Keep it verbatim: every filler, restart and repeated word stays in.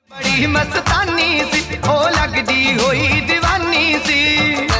बड़ी मस्तानी सी ओ लगदी होई दीवानी सी।